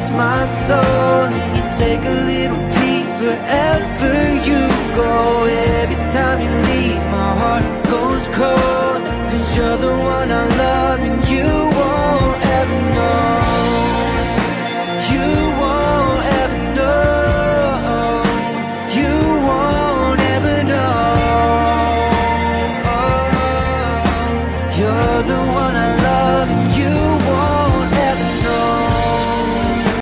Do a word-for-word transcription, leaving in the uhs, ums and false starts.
my soul, and you take a little piece wherever you go. Every time you leave, my heart goes cold, 'cause you're the one I love and you